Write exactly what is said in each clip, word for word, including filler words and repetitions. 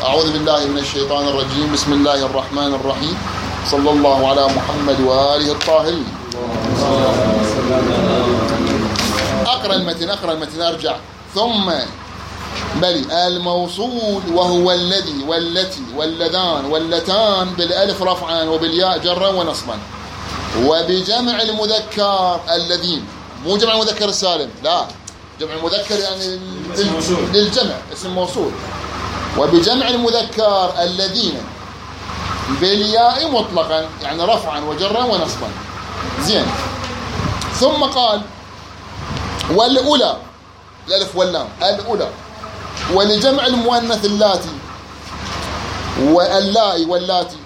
أعوذ بالله من الشيطان الرجيم. بسم الله الرحمن الرحيم. صلى الله على محمد وآله الطاهرين. أقرأ المتن أقرأ المتن أرجع. ثم بلي الموصول وهو الذي والتي واللذان واللتان بالألف رفعا وبالياء جرا ونصبا، وبجمع المذكر الذين، مو جمع المذكر السالم، لا، جمع المذكر يعني للجمع اسم موصول. وبجمع المذكر الذين بالياء مطلقا يعني رفعا وجرا ونصبا. زين. ثم قال والأولى الألف واللام الأولى، ولجمع المؤنث اللاتي واللائي واللاتي،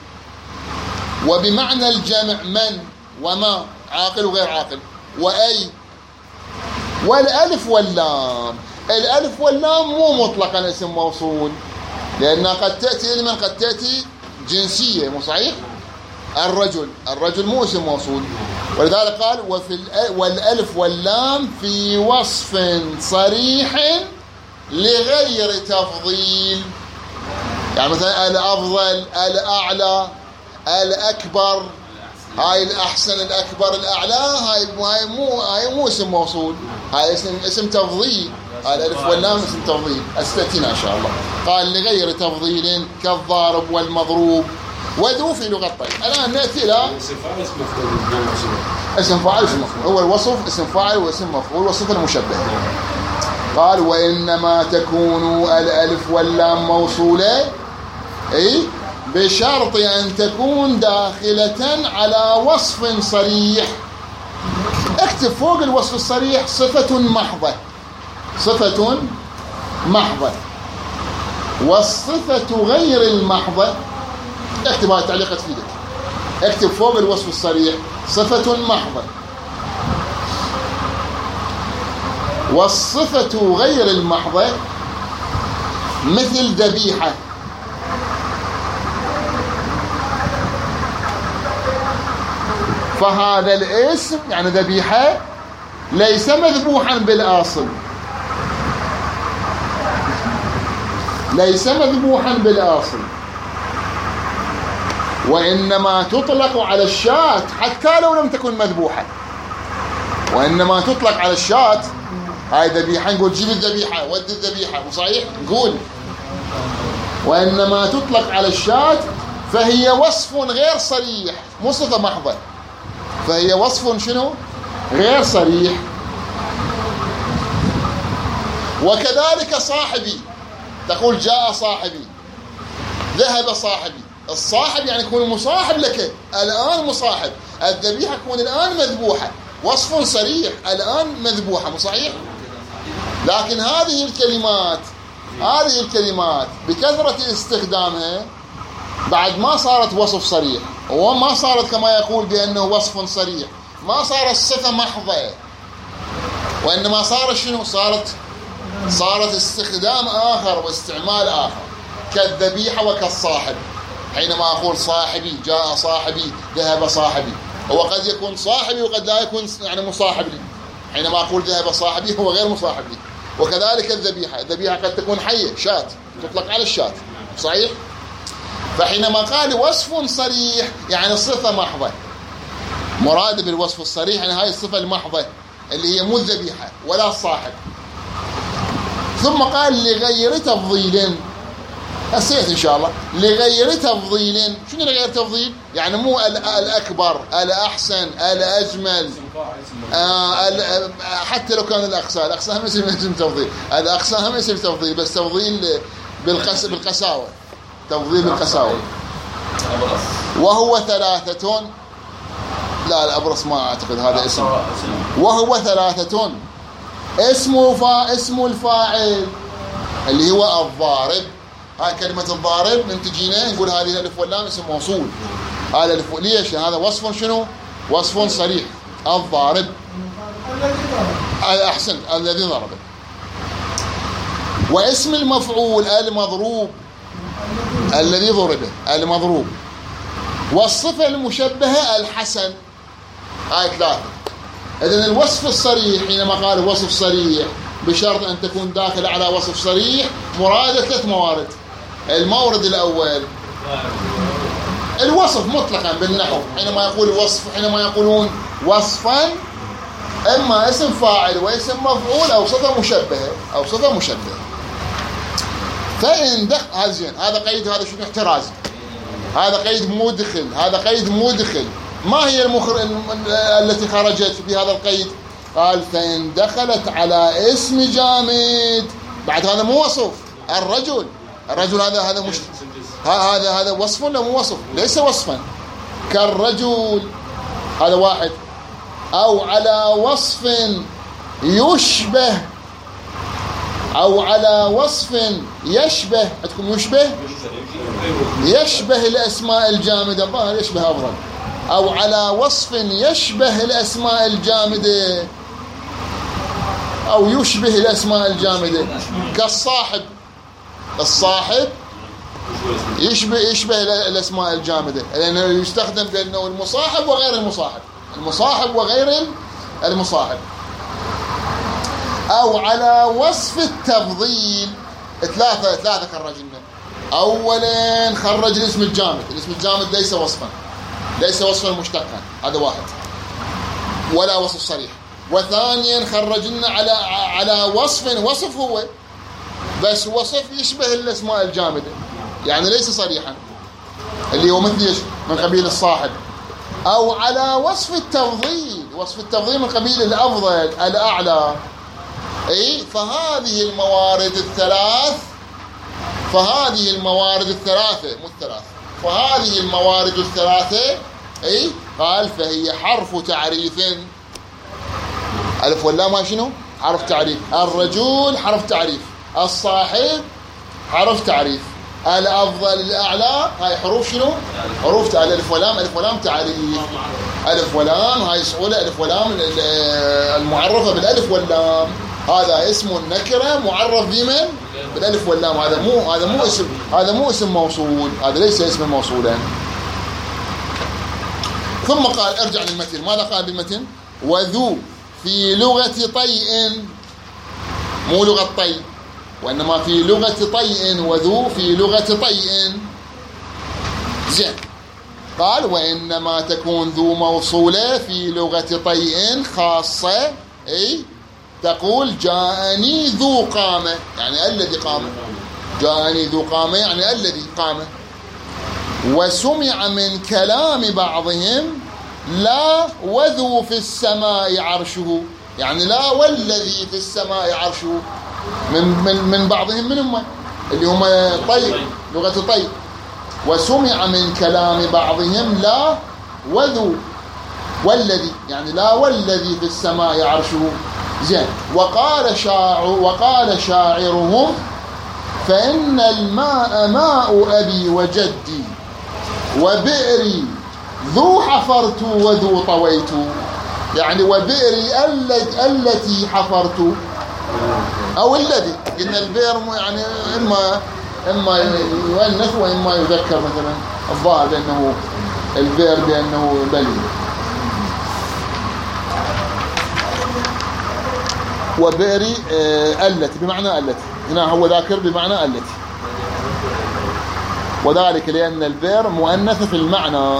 وبمعنى الجمع من وما عاقل وغير عاقل وأي. والألف واللام، الألف واللام مو مطلقا اسم موصول، لأنها قد تأتي لمن قد تأتي جنسية، مو صحيح؟ الرجل الرجل مو اسم موصول، ولذلك قال وفي والألف واللام في وصف صريح لغير تفضيل، يعني مثلا الأفضل، الأعلى، الأكبر، هاي الأحسن، الأكبر، الأعلى، هاي هاي مو هاي مو اسم موصول، هاي اسم اسم تفضيل. هاي الألف واللام اسم تفضيل، أستأتينا إن شاء الله. قال لغير تفضيل كالضارب والمضروب وذو في لغة الطيب. الآن نأتي إلى اسم فاعل اسم مفعول. اسم فاعل اسم مفعول، هو الوصف اسم فاعل واسم مفعول وصفة المشبه. قال وإنما تكون الألف واللام موصولة أي بشرط أن تكون داخلة على وصف صريح. اكتب فوق الوصف الصريح صفة محضة، صفة محضة. والصفة غير المحضة، اكتب هاي التعليقات في يدك، اكتب فوق الوصف الصريح صفة محضة. والصفة غير المحضة مثل ذبيحة، فهذا الاسم يعني ذبيحة ليس مذبوحا بالأصل، ليس مذبوحا بالأصل، وإنما تطلق على الشاة حتى لو لم تكن مذبوحة. وإنما تطلق على الشاة، هاي ذبيحة، نقول جيب الذبيحة، ودي الذبيحة، مو صحيح؟ نقول وإنما تطلق على الشاة، فهي وصف غير صريح، مو صفة محضة، فهي وصف شنو؟ غير صريح. وكذلك صاحبي، تقول جاء صاحبي، ذهب صاحبي. الصاحب يعني يكون مصاحب لك، الآن مصاحب. الذبيحة تكون الآن مذبوحة، وصف صريح، الآن مذبوحة، مو صحيح؟ لكن هذه الكلمات هذه الكلمات بكثرة استخدامها بعد ما صارت وصف صريح، وما صارت كما يقول بأنه وصف صريح، ما صارت صفة محضة، وإنما صارت شنو؟ صارت صارت استخدام آخر واستعمال آخر، كالذبيحة وكالصاحب. حينما أقول صاحبي، جاء صاحبي، ذهب صاحبي، هو قد يكون صاحبي وقد لا يكون يعني مصاحب لي. حينما أقول ذهب صاحبي هو غير مصاحب لي. وكذلك الذبيحة، الذبيحة قد تكون حية، شاة، تطلق على الشاة، صحيح؟ فحينما قال وصف صريح يعني صفة محضة، مراد بالوصف الصريح يعني هاي الصفة المحضة اللي هي مو الذبيحة ولا الصاحب. ثم قال لغير تفضيل، أسيت إن شاء الله، لغير تفضيل. شنو لغير تفضيل؟ يعني مو الأكبر، الأحسن، الأجمل، آه حتى لو كان الأقصى، الأقصى هم اسم اسم تفضيل، الأقصى هم اسم تفضيل، بس تفضيل بالقس بالقساوة، تفضيل بالقساوة. وهو ثلاثة، لا الأبرص ما أعتقد هذا اسم. وهو ثلاثة، اسمه فا اسم الفاعل اللي هو الضارب. هاي كلمة الضارب من تجينا نقول هذه الألف واللام اسم موصول. هذا الألف، ليش؟ هذا وصف شنو؟ وصف صريح، الضارب. أحسن، الذي ضربه. واسم المفعول المضروب، الذي ضربه، المضروب. والصفة المشبهة الحسن. هاي ثلاثة. إذن الوصف الصريح حينما قال وصف صريح بشرط أن تكون داخل على وصف صريح، مراد ثلاث موارد. المورد الأول الوصف مطلقا بالنحو، حينما يقول وصف، حينما يقولون وصفا إما اسم فاعل واسم مفعول أو صفة مشبهة أو صفة مشبهة. فإن دخل هذا زين، هذا قيد، هذا شنو احترازي، هذا قيد مدخل، هذا قيد مدخل. ما هي المخر... التي خرجت بهذا القيد؟ قال فإن دخلت على اسم جامد، بعد هذا مو وصف. الرجل، الرجل هذا هذا مش هذا هذا وصف ولا مو وصف؟ ليس وصفا. كالرجل هذا واحد، أو على وصف يشبه، أو على وصف يشبه، عندكم يشبه يشبه الأسماء الجامدة، الظاهر يشبه أفضل، أو على وصف يشبه الأسماء الجامدة، أو يشبه الأسماء الجامدة. كالصاحب، الصاحب يشبه يشبه الأسماء الجامدة، لأنه يستخدم بأنه المصاحب وغير المصاحب، المصاحب وغير المصاحب. أو على وصف التفضيل، ثلاثة ثلاثة خرجنا. أولا خرج الاسم الجامد، الاسم الجامد ليس وصفا، ليس وصفا مشتقا، هذا واحد ولا وصف صريح. وثانيا خرجنا على على وصف، وصف هو بس وصف يشبه الاسماء الجامدة، يعني ليس صريحا، اللي هو مثل من قبيل الصاحب. أو على وصف التفضيل، وصف التفضيل من قبيل الأفضل الأعلى. أي فهذه الموارد الثلاث، فهذه الموارد الثلاثة مو الثلاث، فهذه الموارد الثلاثة أي قال فهي حرف تعريف. ألف ولا ما شنو؟ حرف تعريف. الرجل حرف تعريف، الصاحب حرف تعريف، الأفضل الأعلى هاي حروف شنو؟ حروف ألف ولام، ألف ولام تعريف، ألف ولام هاي سؤولة، ألف ولام المعرفة بالألف واللام، هذا اسم النكرة معرف بمن؟ بالألف واللام. هذا مو هذا مو اسم، هذا مو اسم موصول، هذا ليس اسم موصولا. ثم قال ارجع للمتن، ماذا قال بالمتن؟ وذو في لغة طيء، مو لغة طي، وإنما في لغة طيء، وذو في لغة طيء. زين، قال وإنما تكون ذو موصولة في لغة طيء خاصة، أي تقول جاءني ذو قامة، يعني الذي قام، جاءني ذو قامة يعني الذي قام. وسمع من كلام بعضهم لا وذو في السماء عرشه، يعني لا والذي في السماء عرشه، من من من بعضهم، من هم اللي هم طيب، لغة طيب. وسمع من كلام بعضهم لا وذو والذي، يعني لا والذي في السماء عرشه. زين، وقال شاعر وقال شاعرهم فإن الماء ماء أبي وجدي وبئري ذو حفرت وذو طويت، يعني وبئري التي حفرت أو الذي، قلنا البئر يعني إما إما يؤنث وإما يذكر، مثلا الظاهر بأنه البئر بأنه بلي. وبئري التي بمعنى التي، هنا هو ذاكر بمعنى التي، وذلك لأن البئر مؤنث في المعنى.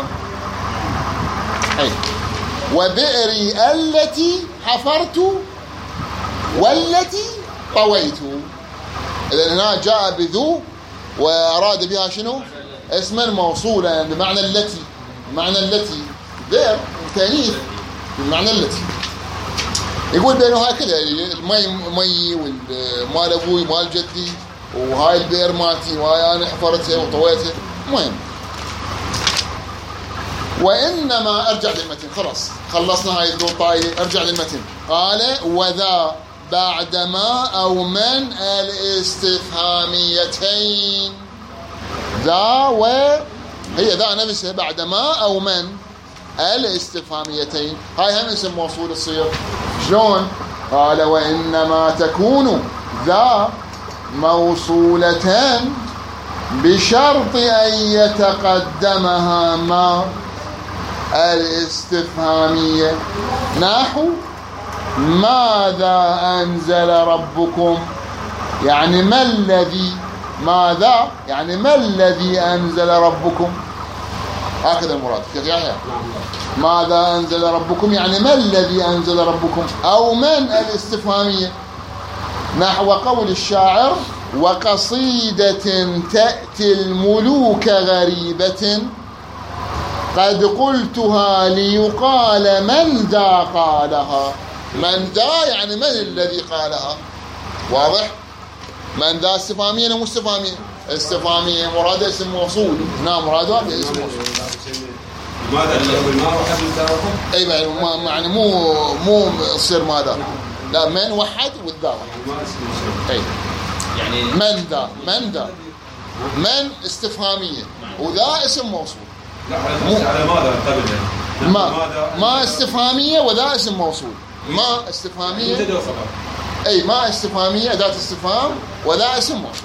أي وبئري التي حفرت والتي طويت، إذن هنا جاء بذو وأراد بها شنو؟ اسما موصولا بمعنى التي، بمعنى التي بئر تأنيث بمعنى التي. يقول بأنه هكذا المي مي والمال أبوي مال جدي، وهاي البئر مالتي وهاي أنا حفرتها وطويتها. مهم، وإنما أرجع للمتن، خلاص خلصنا هاي النقطة، أرجع للمتن. قال وذا بعد ما أو من الاستفهاميتين، ذا وهي ذا نفسها بعد ما أو من الاستفهاميتين، هاي هم اسم موصول الصيغ. شلون؟ قال وإنما تكون ذا موصولة بشرط أن يتقدمها ما الاستفهامية، نحو ماذا أنزل ربكم، يعني ما الذي ماذا يعني ما الذي أنزل ربكم، هكذا المراد كيف يعني ماذا أنزل ربكم يعني ما الذي أنزل ربكم، أو من الاستفهامية، نحو قول الشاعر وقصيدة تأتي الملوك غريبة قد قلتها ليقال من ذا قالها. من ذا يعني من الذي قالها، واضح؟ من ذا استفهامية ولا مو استفهامية؟ استفهامية مراد اسم موصول، هنا مراد اسم موصول. ماذا الذي ما وحد الذاكم؟ اي يعني مو مو تصير ماذا، لا من وحد والذا اي يعني من ذا من ذا من استفهامية وذا اسم موصول. لا على ماذا قبل ما ما استفهامية وذا اسم موصول. ما استفهامية اي ما استفهامية اداة استفهام وذا اسم موصول.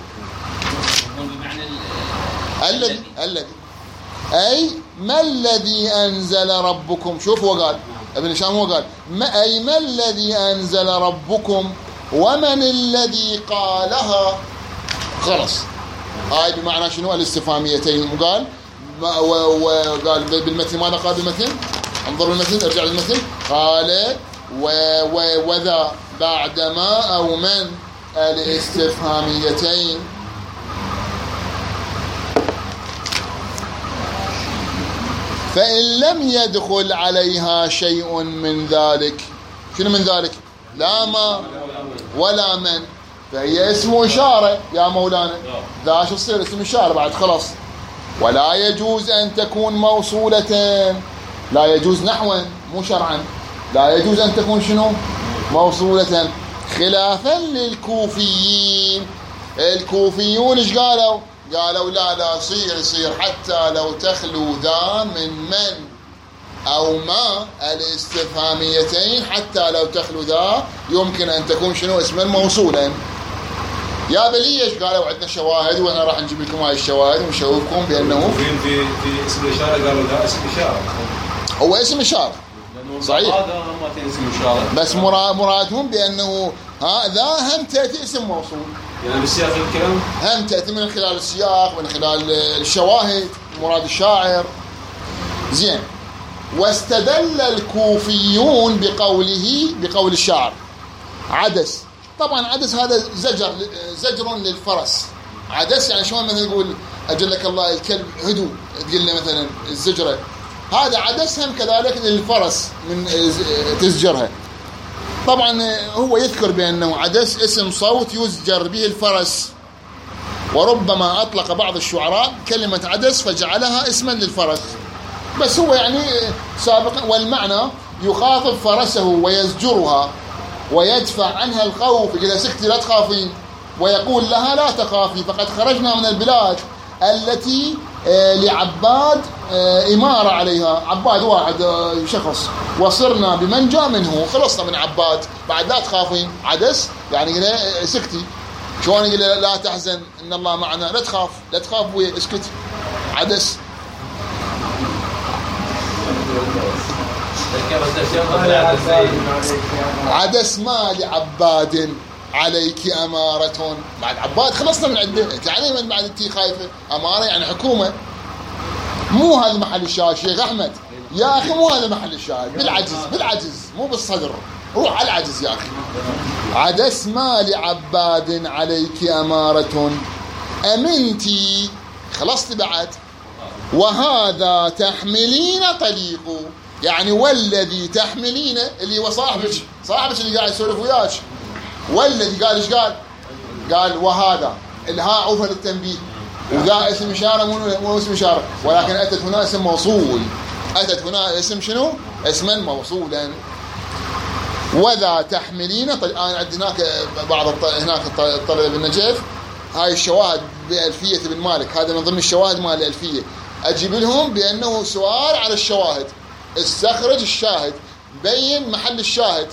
الذي الذي اي ما الذي انزل ربكم، شوف هو قال ابن هشام هو قال ما اي ما الذي انزل ربكم ومن الذي قالها، خلص هاي بمعنى شنو الاستفهاميتين. وقال وقال بالمثل ماذا قال بالمثل، انظر المثل ارجع للمثل، قال و و وذا بعد ما او من الاستفهاميتين فإن لم يدخل عليها شيء من ذلك، شنو من ذلك؟ لا ما ولا من، فهي اسم إشارة يا مولانا، ذا شو تصير اسم إشارة بعد خلاص. ولا يجوز أن تكون موصولة، لا يجوز نحوا مو شرعا، لا يجوز أن تكون شنو؟ موصولة، خلافا للكوفيين. الكوفيون ايش قالوا؟ قالوا لا لا صير يصير حتى لو تخلو ذا من من أو ما الاستفهاميتين، حتى لو تخلو ذا يمكن أن تكون شنو اسما موصولا. يا بلي ايش قالوا؟ عندنا شواهد وانا راح نجيب لكم هاي الشواهد ونشوفكم بأنه في في في اسم الإشارة قالوا ذا اسم إشارة، هو اسم إشارة صحيح، هذا هم اسم إشارة، بس مرادهم بأنه هذا هم تأتي اسم موصول، يعني بالسياق الكلام هم تأتي من خلال السياق من خلال الشواهد مراد الشاعر. زين. واستدل الكوفيون بقوله بقول الشاعر عدس. طبعا عدس هذا زجر زجر للفرس. عدس يعني شلون مثلا يقول أجلك الله الكلب هدوء، تقول له مثلا الزجرة، هذا عدس هم كذلك للفرس من تزجرها. طبعا هو يذكر بأنه عدس اسم صوت يزجر به الفرس، وربما أطلق بعض الشعراء كلمة عدس فجعلها اسما للفرس، بس هو يعني سابقا، والمعنى يخاطب فرسه ويزجرها ويدفع عنها الخوف، إذا سكتي لا تخافين، ويقول لها لا تخافي فقد خرجنا من البلاد التي لعباد إمارة عليها، عباد واحد شخص، وصرنا بمن جاء منه، خلصنا من عباد، بعد لا تخافين. عدس يعني سكتي، شلون يقول لا تحزن إن الله معنا، لا تخاف لا تخاف ويا اسكتي، عدس. عدس ما لعباد عليك أمارة، بعد عباد خلصنا من عنده، يعني من بعد انتي خايفة، أمارة يعني حكومة. مو هذا محل الشاهد شيخ أحمد يا أخي، مو هذا محل الشاهد، بالعجز بالعجز مو بالصدر، روح على العجز يا أخي. عدس ما لعباد عليك أمارة أمنتي، خلصت بعد، وهذا تحملين طليق، يعني والذي تحملين اللي هو صاحبك صاحبك اللي قاعد يسولف وياك، والذي قال ايش قال؟ قال وهذا الهاء عوفة للتنبيه، وذا اسم إشارة مو اسم إشارة، ولكن أتت هنا اسم موصول، أتت هنا اسم شنو؟ اسما موصولا. وذا تحملين طل... أنا عندي هناك بعض الط... هناك الطلبة بالنجف هاي الشواهد بألفية ابن مالك، هذا من ضمن الشواهد مال الألفية، أجيب لهم بأنه سؤال على الشواهد، استخرج الشاهد، بين محل الشاهد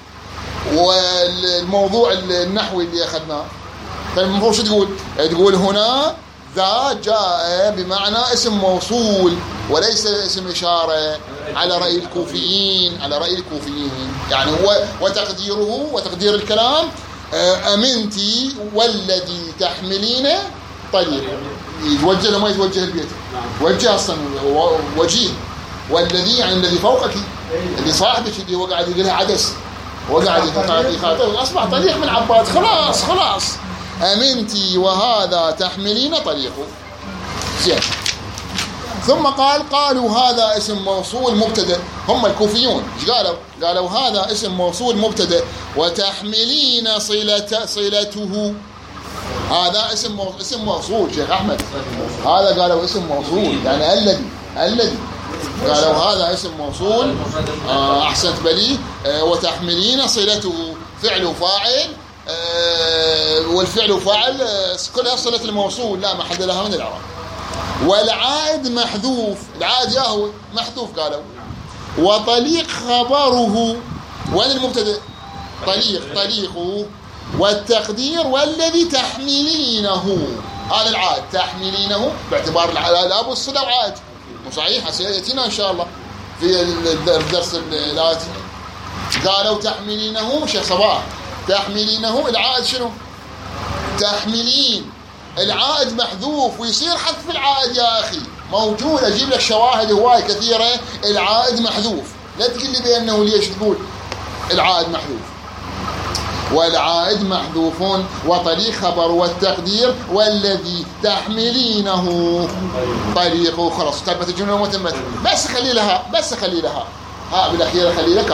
والموضوع النحوي اللي أخذناه. فالمفروض شو تقول؟ تقول هنا ذا جاء بمعنى اسم موصول وليس اسم إشارة، على رأي الكوفيين، على رأي الكوفيين يعني هو، وتقديره وتقدير الكلام أمنتي والذي تحملين طليق يتوجه لما يتوجه البيت وجه اصلا وجيه. والذي يعني الذي فوقك اللي صاحبك اللي هو قاعد يقول لها عدس وقاعد يخاطر اصبح طليق من عباد. خلاص خلاص امنتي وهذا تحملين طليق. زين. ثم قال قالوا هذا اسم موصول مبتدا. هم الكوفيون ايش قالوا؟ قالوا هذا اسم موصول مبتدا وتحملين صلة صلته. هذا اسم اسم موصول شيخ احمد. هذا قالوا اسم موصول يعني الذي الذي قالوا هذا اسم موصول. آه احسنت بلي. آه وتحملين صلته فعل وفاعل. آه والفعل وفاعل آه كلها صلة الموصول لا محل لها من الإعراب. والعائد محذوف. العائد ياهو محذوف قالوا. وطليق خبره. وين المبتدا؟ طليق طليقه. والتقدير والذي تحملينه. هذا العائد تحملينه باعتبار الآب والصلة وعائد صحيح. سيأتينا إن شاء الله في الدرس الآتي. قالوا تحملينه شيخ صباح تحملينه. العائد شنو؟ تحملين. العائد محذوف ويصير حذف العائد يا أخي موجود. أجيب لك شواهد هواية كثيرة. العائد محذوف. لا تقول لي بأنه ليش تقول العائد محذوف. والعائد محذوف وطليق خبر والتقدير والذي تحملينه طليق. خلاص تمت الجملة وتمت. بس خلي لها بس خلي لها ها بالأخير خلي لك.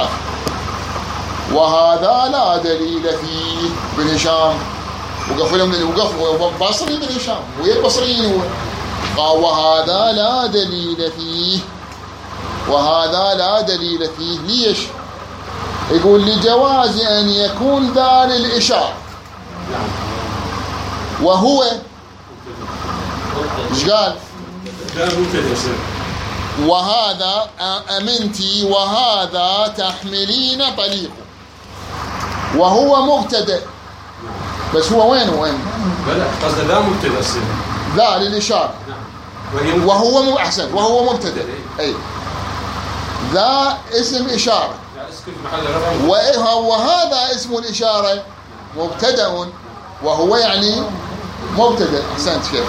وهذا لا دليل فيه. بن هشام وقف لهم وقف بصري بن هشام ويا البصريين هو قال وهذا لا دليل فيه. وهذا لا دليل فيه. ليش؟ يقول لجواز أن يكون ذا للإشارة وهو ايش قال؟ وهذا أمنتي وهذا تحملين طليق وهو مبتدأ. بس هو وين وين؟ لا قصد ذا مبتدأ ذا للإشارة وهو مو أحسن وهو مبتدأ. أي ذا اسم إشارة وهذا اسم الإشارة مبتدأ وهو يعني مبتدأ. أحسنت شيخ.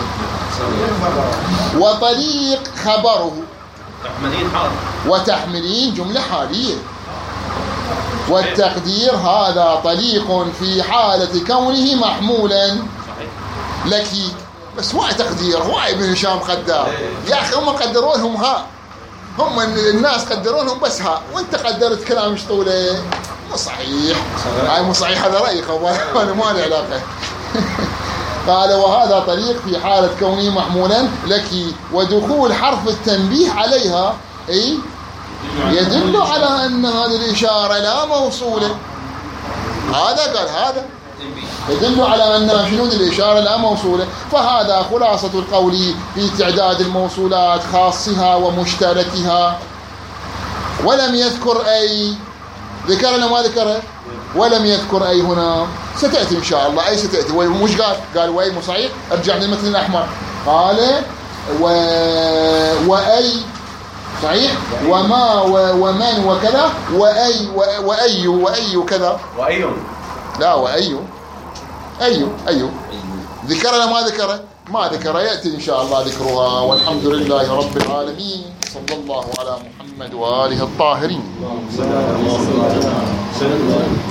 وطليق خبره. تحملين حال. وتحملين جملة حالية. والتقدير هذا طليق في حالة كونه محمولا لك. بس هو تقدير هو ابن هشام قدار يا أخي. هم قدرونهم ها هم الناس قدرونهم بس ها وانت قدرت كلام مش طوله مو صحيح. هاي مو صحيح هذا رأيك وانا ما لي علاقة. قال وهذا طريق في حالة كونه محمولا لك ودخول حرف التنبيه عليها اي يدل على ان هذه الإشارة لا موصولة. هذا قال هذا يدل على أن شنو الإشارة لا موصولة. فهذا خلاصة القول في تعداد الموصولات خاصها ومشتركها. ولم يذكر أي ذكر ولا ما ذكر ولم يذكر أي هنا. ستأتي إن شاء الله. أي ستأتي ومش قال قال وأي مو صحيح. ارجع للمتن الأحمر قال و... وأي صحيح وما و... ومن وكذا وأي و... وأي وأي كذا وأي لا وأي أي أي ذكر ولا ما ذكر ما ذكر. يأتي إن شاء الله ذكرها. والحمد لله رب العالمين. صلى الله على محمد وآله الطاهرين.